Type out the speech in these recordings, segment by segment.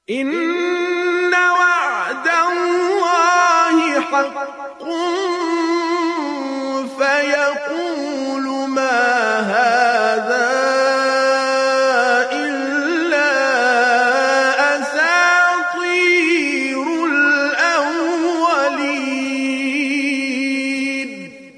إن وعد الله حق فيقول ما هذا إلا أساطير الأولين.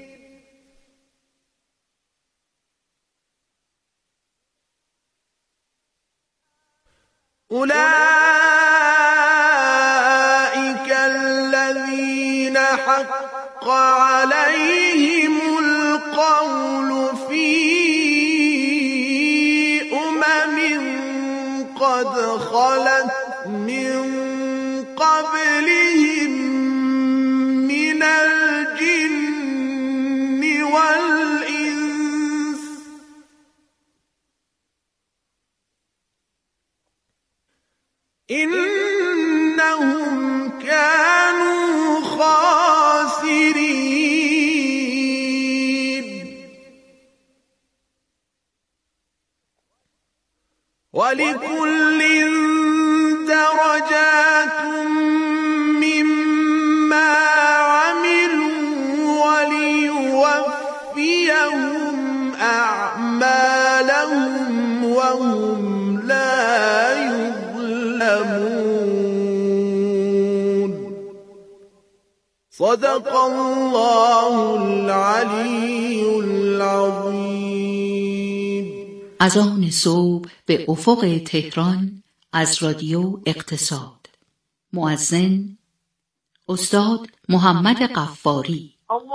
أولئك الذين حق عليهم القول في قد خلت من قبلهم من الجن والإنس إنهم كانوا خاسرين. ولكل درجات مما عملوا وليوفيهم أعمالهم وهم لا يظلمون. صدق الله العلي العظيم. از آن صبح به افق تهران از رادیو اقتصاد. مؤذن استاد محمد غفاری.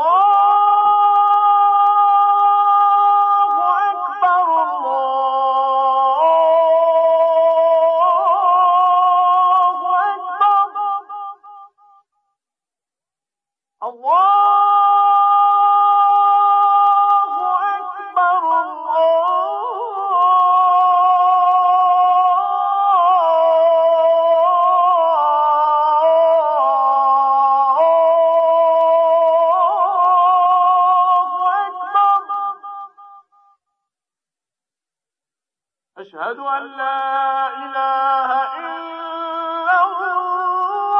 أشهد أن لا إله إلا الله.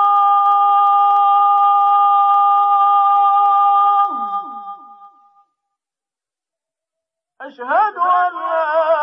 أشهد أن لا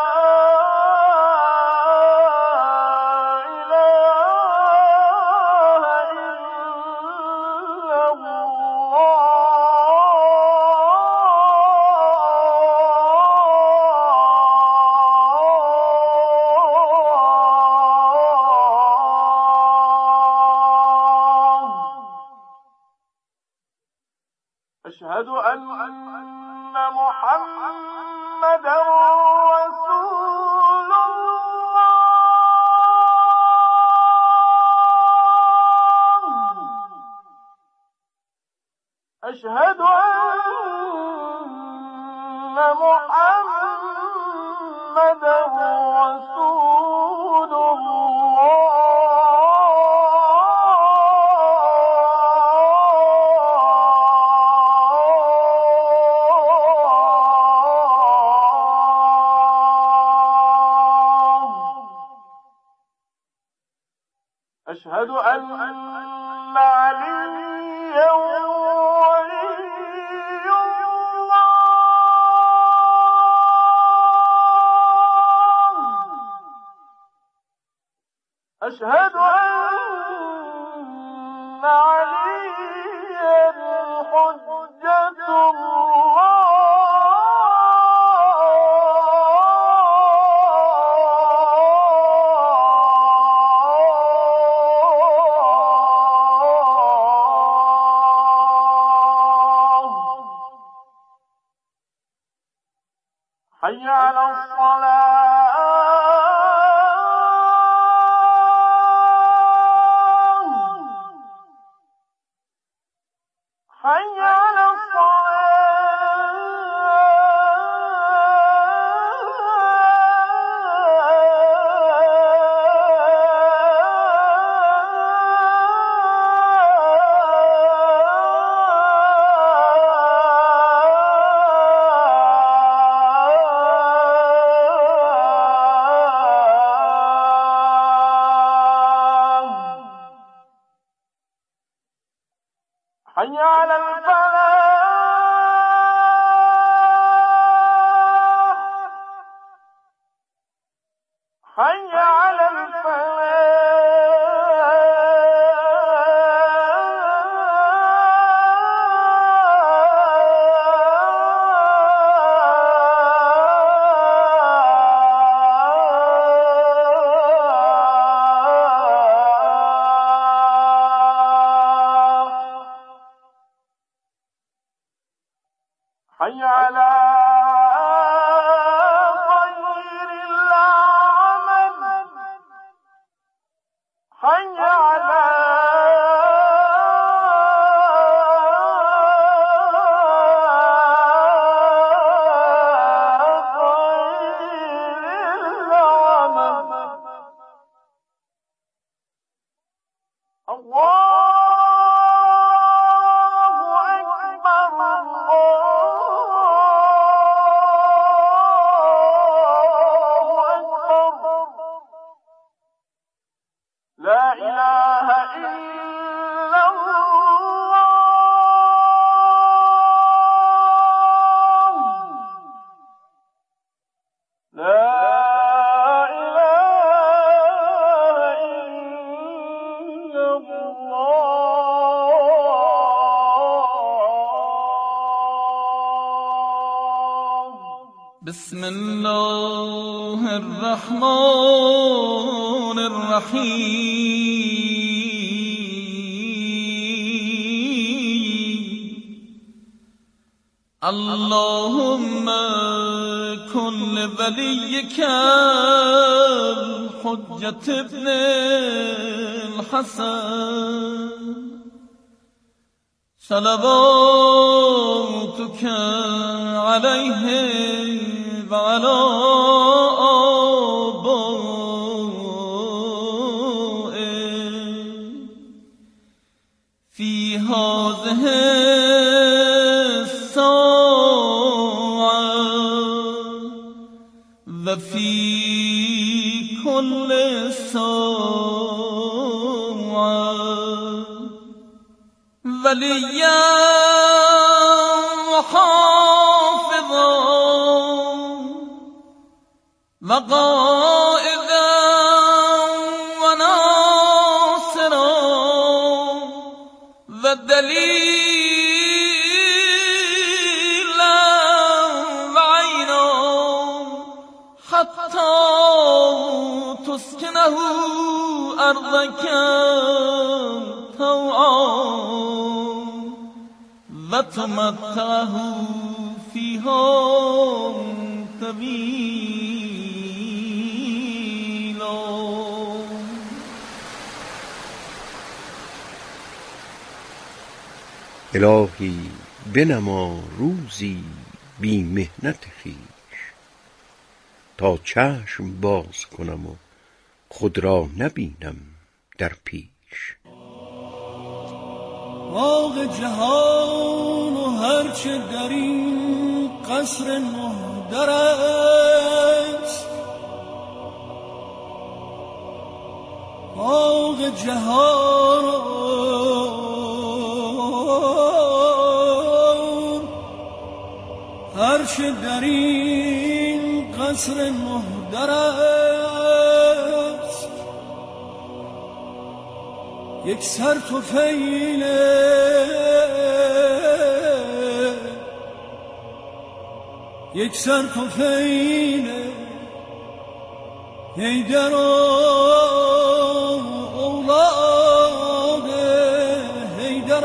أشهد أن محمدا رسول الله. أشهد أن محمدا رسول الله. أشهد أن عليا ولي الله. أشهد أن عليا حجة الله. حي على الصلاة. حي على حي على الفلاح حي على حي على خير العمل حي على خير العمل الله لا إله إلا الله لا إله إلا الله بسم الله الرحمن الرحيم اللهم كن لوليك الحجة ابن الحسن صلواتك عليه وعلى آبائه في هذه الساعة وفي كل ساعة وليا وحافظا وقائدا وناصرا ودليلا وعينا حتى تسكنه أرضك طوعا وتمتعه فيها طويلا. الهی بنما روزی بی محنت خویش، تا چشم باز کنم و خود را نبینم در پیش. باغ جهان و هرچه در این قصر مهدر است، باغ جهان هرچه در این قصر مهدر است، یک سر طفیله یک سر طفیله حیدر و اولاد حیدر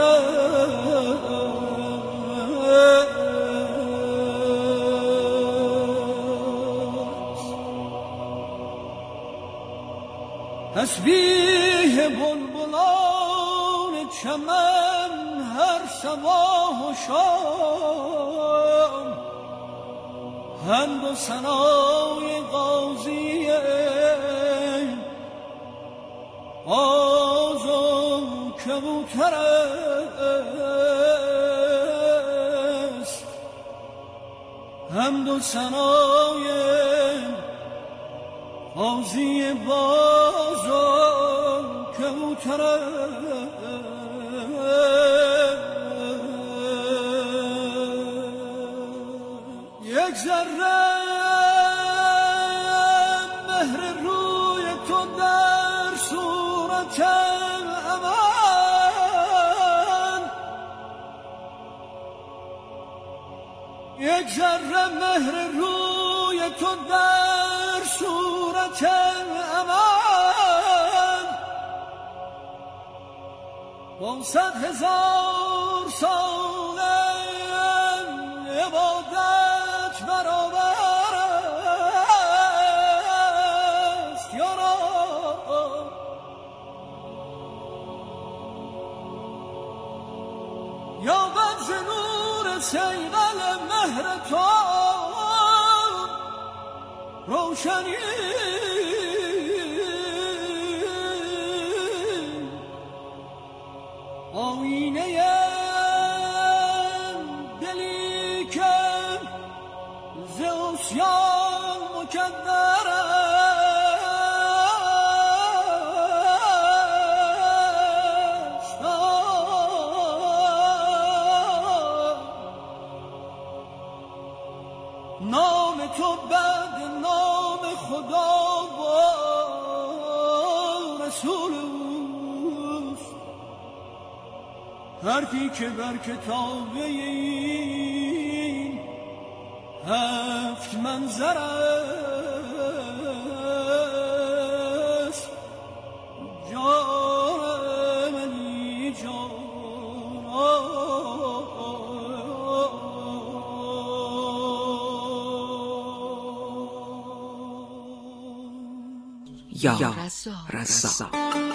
تسبیح بلبلان چمن هر صباح و شام، حمد و ثنای قاضی باز و کبوتر است، حمد و ثنای قاضی باز و کبوتر است. یک ذره مهر روی تو در صورت من، یک ذره مهر روی تو در صورت من، با 100,000 سال عبادت برابر است یارا. یا بد ز نور صیقل مهر تو روشنی، آینه دلی که ز عصیان مکدر است. نام تو بعد نام خدا و رسول اوست، حرفی که بر کتاب این 7 منظر است. جان منی یا رزاق.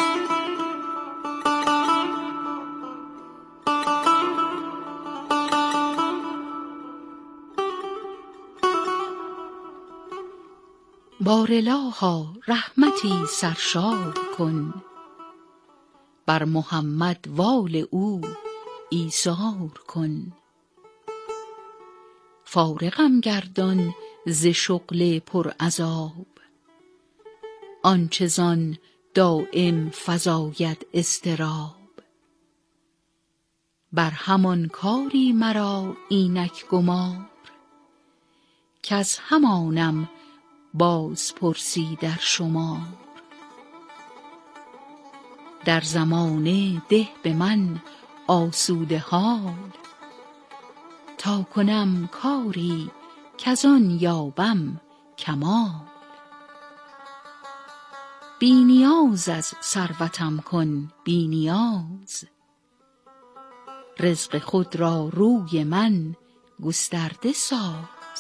بارالها رحمتی سرشار کن، بر محمد وال او ایثار کن. فارغم گردان ز شغل پر عذاب، آنچه زان دایم فزاید اضطراب. بر همان کاری مرا اینک گمار، کز همانم باز پرسی در شمار. در زمانه ده به من آسوده حال، تا کنم کاری کزان یابم کمال. بی نیاز از ثروتم کن بی نیاز، رزق خود را روی من گسترده ساز.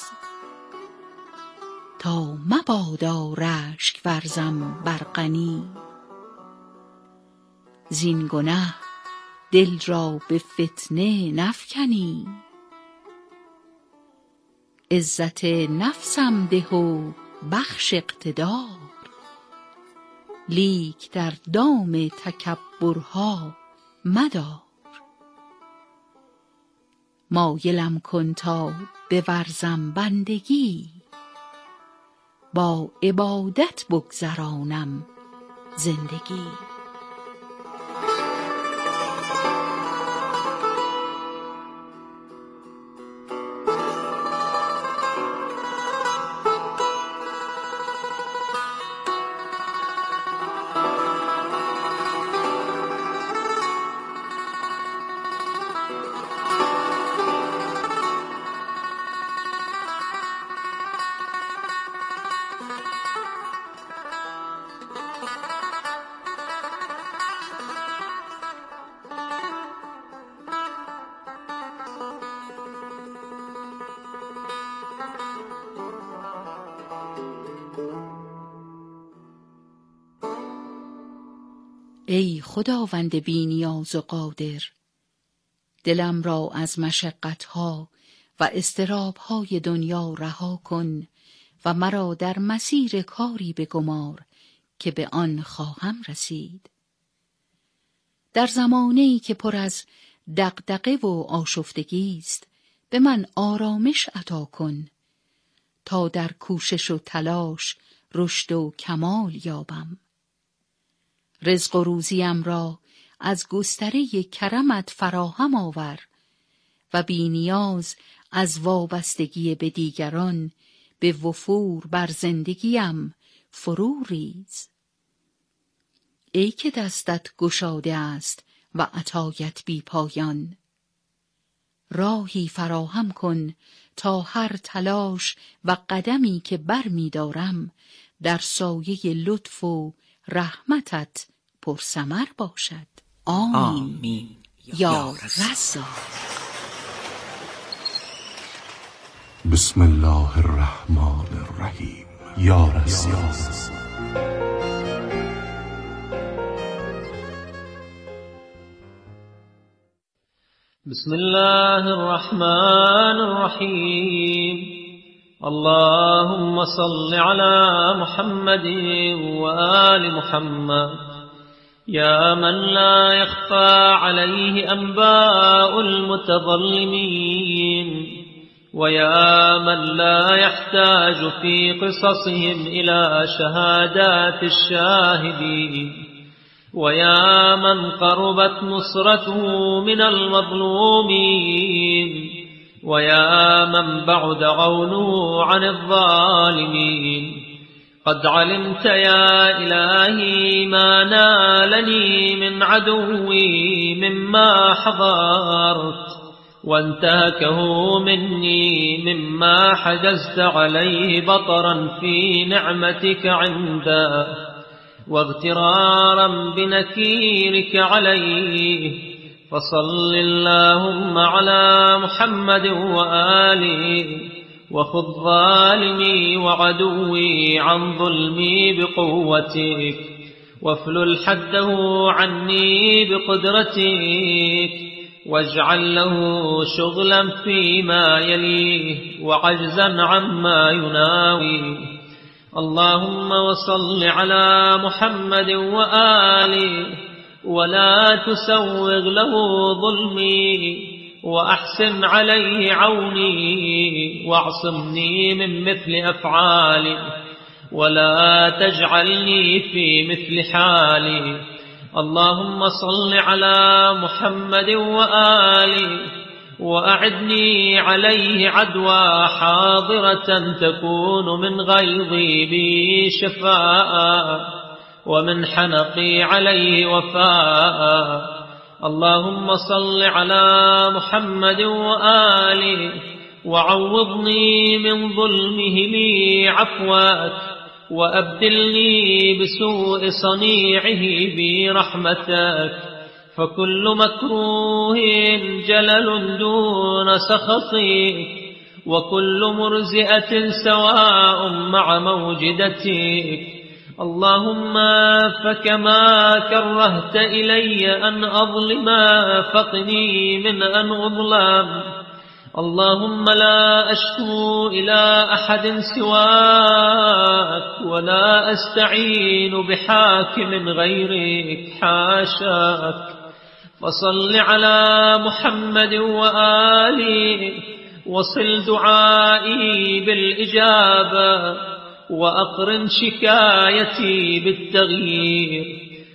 تا مبادا رشک ورزم بر غنی، زین گنه دل را به فتنه نفکنی. عزت نفسم ده و بخش اقتدار، لیک در دام تکبرها مدار. مایلم کن تا بورزم بندگی، با عبادت بگذرانم زندگی. ای خداوند بی نیاز و قادر، دلم را از مشقتها و اضطرابهای دنیا رها کن و مرا در مسیر کاری بگمار که به آن خواهم رسید. در زمانه‌ای که پر از دغدغه و آشفتگی است، به من آرامش عطا کن تا در کوشش و تلاش رشد و کمال یابم. رزق و روزیم را از گستره کرمت فراهم آور و بی نیاز از وابستگی به دیگران به وفور بر زندگیم فرو ریز. ای که دستت گشاده است و عطایت بی پایان، راهی فراهم کن تا هر تلاش و قدمی که بر می دارم در سایه لطف و رحمتت پرثمر باشد. آمین یا رزاق. بسم الله الرحمن الرحیم. یا رزاق. بسم الله الرحمن الرحيم. اللهم صل على محمد وآل محمد يا من لا يخفى عليه أنباء المتظلمين، ويا من لا يحتاج في قصصهم إلى شهادات الشاهدين، ويا من قربت نصرته من المظلومين، ويا من بعد عونه عن الظالمين. قد علمت يا إلهي ما نالني من عدوي مما حضرت، وانتهكه مني مما حجزت عليه بطرا في نعمتك عنده، واغترارا بنكيرك عليه. فصل اللهم على محمد وآله، وخذ ظالمي وعدوي عن ظلمي بقوتك، وافلل حده عني بقدرتك، واجعل له شغلا فيما يليه وعجزا عما يناوي. اللهم وصل على محمد وآله، ولا تسوغ له ظلمي، وأحسن عليه عوني، واعصمني من مثل أفعالي، ولا تجعلني في مثل حالي. اللهم صل على محمد وآله، وأعدني عليه عدوى حاضرة تكون من غيظي بي شفاء، ومن حنقي عليه وفاء. اللهم صل على محمد وآله، وعوضني من ظلمه لي عفوك، وأبدلني بسوء صنيعه برحمتك. فكل مكروه جلل دون سخطك، وكل مرزئة سواء مع موجدتك. اللهم فكما كرهت إلي أن أظلم فقني من أن أظلم. اللهم لا أشكو إلى أحد سواك، ولا أستعين بحاكم غيرك، حاشاك. فصل على محمد وآله، وصل دعائي بالإجابة، وأقرن شكايتي بالتغيير.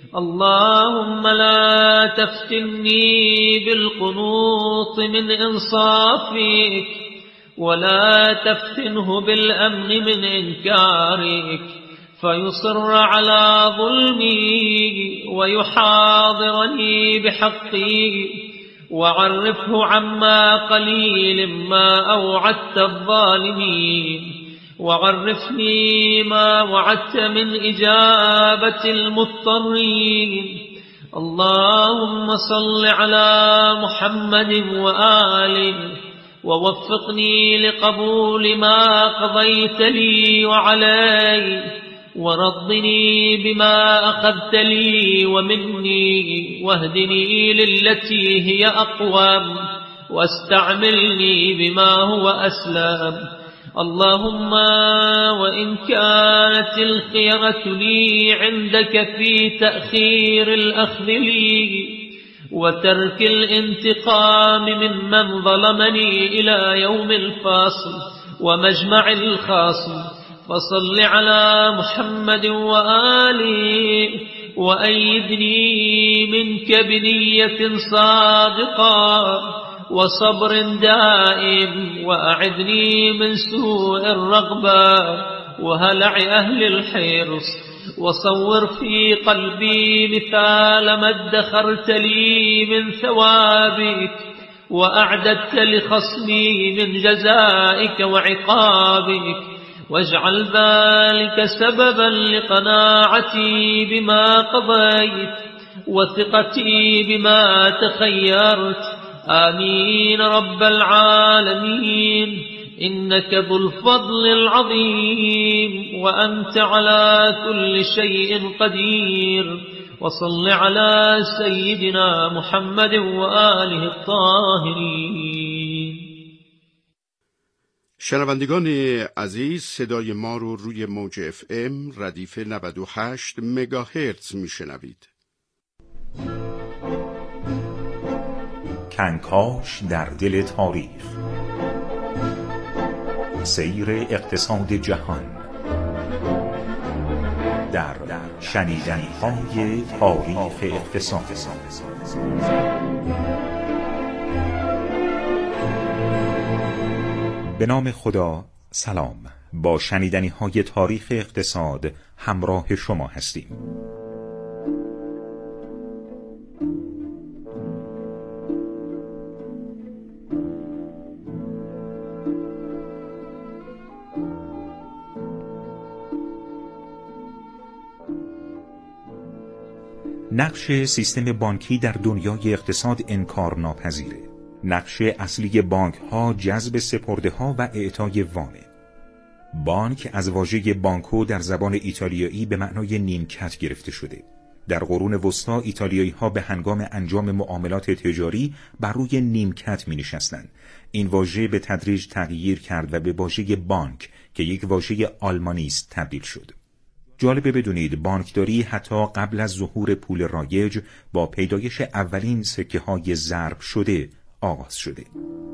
اللهم لا تفتني بالقنوط من إنصافك، ولا تفتنه بالأمن من إنكارك، فيصر على ظلمي ويحاضرني بحقي. وعرفه عما قليل ما أوعدت الظالمين، وعرفني ما وعدت من إجابة المضطرين. اللهم صل على محمد وآله، ووفقني لقبول ما قضيت لي وعلي، ورضني بما أخذت لي ومني، واهدني للتي هي أقوم، واستعملني بما هو أسلم. اللهم وإن كانت الخيرة لي عندك في تأخير الأخذ لي وترك الانتقام ممن ظلمني إلى يوم الفصل ومجمع الخصم، فصل على محمد وآله، وأيدني منك بنية صادقة، وصبر دائم وأعذني من سوء الرغبة وهلع أهل الحرص وصور في قلبي مثال ما ادخرت لي من ثوابك وأعددت لخصمي من جزائك وعقابك واجعل ذلك سببا لقناعتي بما قضيت وثقتي بما تخيرت آمين رب العالمين إنك ذو الفضل العظيم وأنت على كل شيء قدير وصل على سيدنا محمد وآله الطاهرین. شنوندگان عزیز، صدای ما رو روی موج FM ردیف 98 مگاهرتز میشنوید. کنکاش در دل تاریخ، سیر اقتصاد جهان در شنیدنی‌های تاریخ اقتصاد. به نام خدا، سلام. با شنیدنی‌های تاریخ اقتصاد همراه شما هستیم. نقش سیستم بانکی در دنیای اقتصاد انکارناپذیره. نقش اصلی بانک ها جذب سپرده ها و اعطای وامه. بانک از واژه بانکو در زبان ایتالیایی به معنای نیمکت گرفته شده. در قرون وسطا ایتالیایی ها به هنگام انجام معاملات تجاری بر روی نیمکت می نشستند. این واژه به تدریج تغییر کرد و به واژه بانک که یک واژه آلمانی است تبدیل شد. جالبه بدونید بانکداری حتی قبل از ظهور پول رایج با پیدایش اولین سکه های ضرب شده آغاز شده.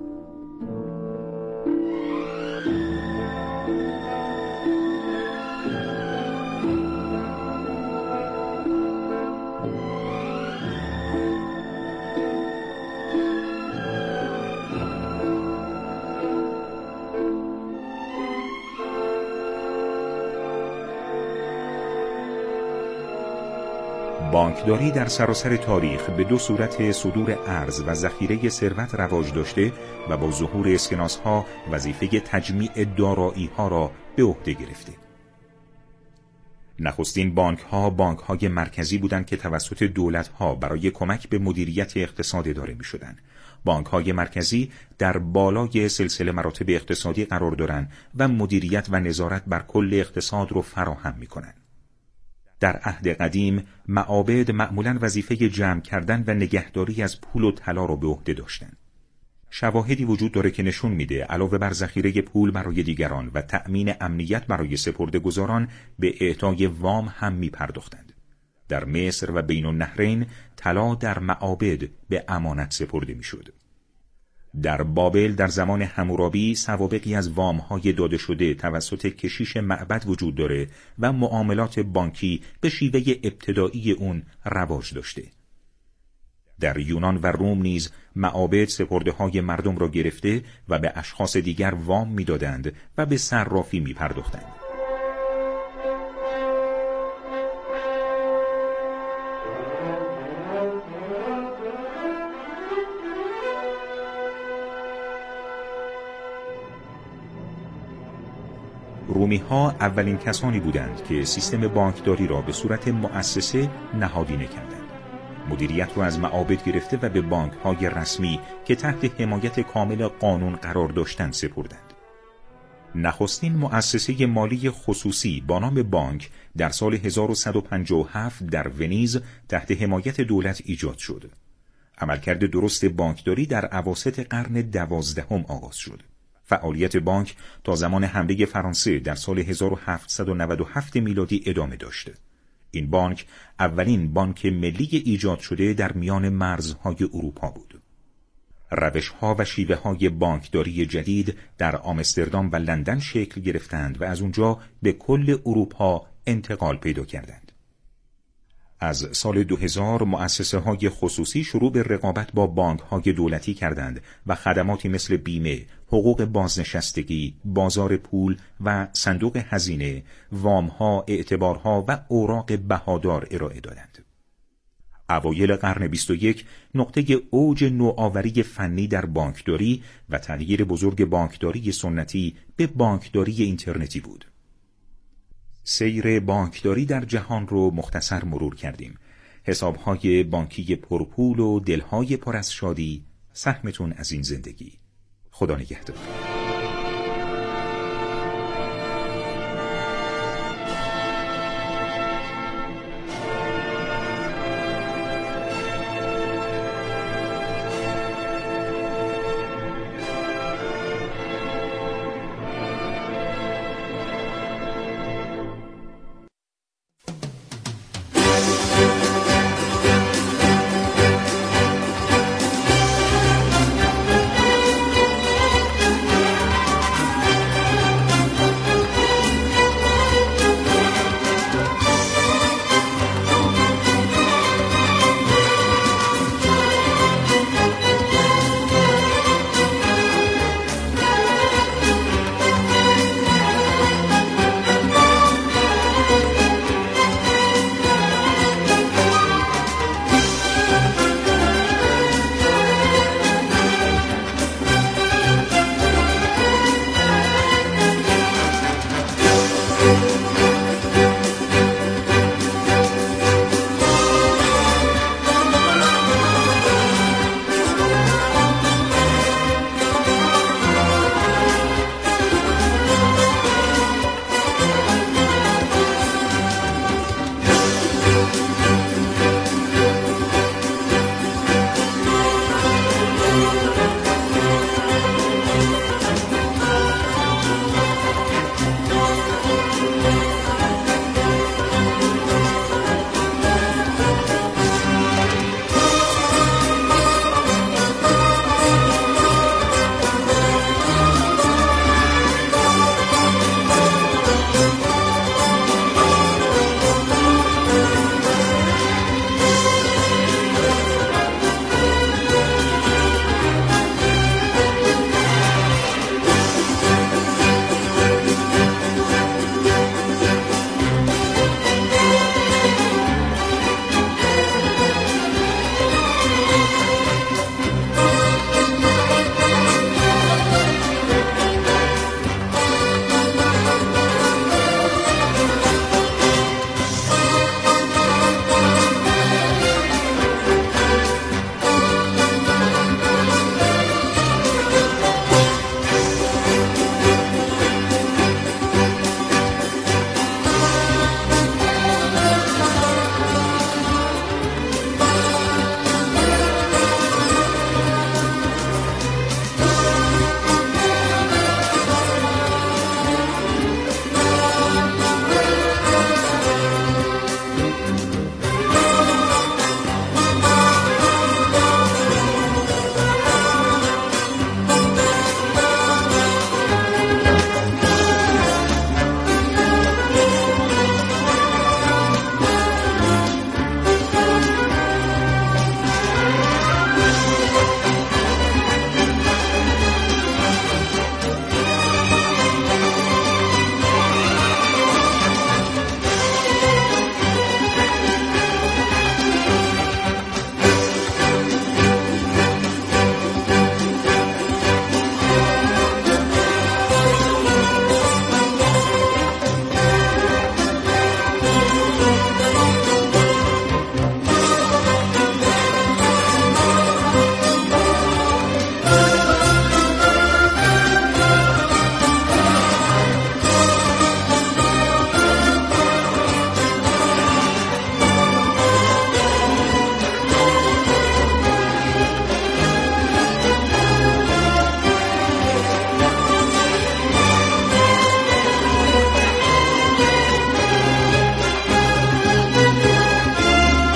بانکداری در سراسر تاریخ به دو صورت صدور ارز و ذخیره ثروت رواج داشته و با ظهور اسکناس‌ها وظیفه تجمیع دارایی‌ها را به عهده گرفته. نخستین بانک‌های مرکزی بودند که توسط دولت‌ها برای کمک به مدیریت اقتصاد اداره می‌شدند. بانک‌های مرکزی در بالای سلسله مراتب اقتصادی قرار دارند و مدیریت و نظارت بر کل اقتصاد را فراهم می‌کنند. در عهد قدیم معابد معمولاً وظیفه جمع کردن و نگهداری از پول و طلا را به عهده داشتند. شواهدی وجود داره که نشون میده علاوه بر ذخیره پول برای دیگران و تأمین امنیت برای سپرده‌گذاران به اعطای وام هم میپرداختند. در مصر و بین النهرین طلا در معابد به امانت سپرده میشد. در بابل در زمان حمورابی سوابقی از وام‌های داده شده توسط کشیش معبد وجود داره و معاملات بانکی به شیوه ابتدایی اون رواج داشته. در یونان و روم نیز معابد سپرده‌های مردم را گرفته و به اشخاص دیگر وام می‌دادند و به صرافی می‌پرداختند. رومی‌ها اولین کسانی بودند که سیستم بانکداری را به صورت مؤسسه نهادینه کردند. مدیریت را از معابد گرفته و به بانک‌های رسمی که تحت حمایت کامل قانون قرار داشتند سپردند. نخستین مؤسسه مالی خصوصی با نام بانک در سال 1157 در ونیز تحت حمایت دولت ایجاد شد. عملکرد درست بانکداری در اواسط قرن 12 آغاز شد. فعالیت بانک تا زمان حمله فرانسه در سال 1797 میلادی ادامه داشت. این بانک اولین بانک ملی ایجاد شده در میان مرزهای اروپا بود. روش‌ها و شیوه‌های بانکداری جدید در آمستردام و لندن شکل گرفتند و از اونجا به کل اروپا انتقال پیدا کردند. از سال 2000 مؤسسه های خصوصی شروع به رقابت با بانک های دولتی کردند و خدماتی مثل بیمه، حقوق بازنشستگی، بازار پول و صندوق هزینه، وامها، اعتبارها و اوراق بهادار ارائه دادند. اوایل قرن 21 نقطه اوج نوآوری فنی در بانکداری و تغییر بزرگ بانکداری سنتی به بانکداری اینترنتی بود. سیر بانکداری در جهان رو مختصر مرور کردیم. حسابهای بانکی پرپول و دلهای پر از شادی، سهمتون از این زندگی. خدا نگهدار.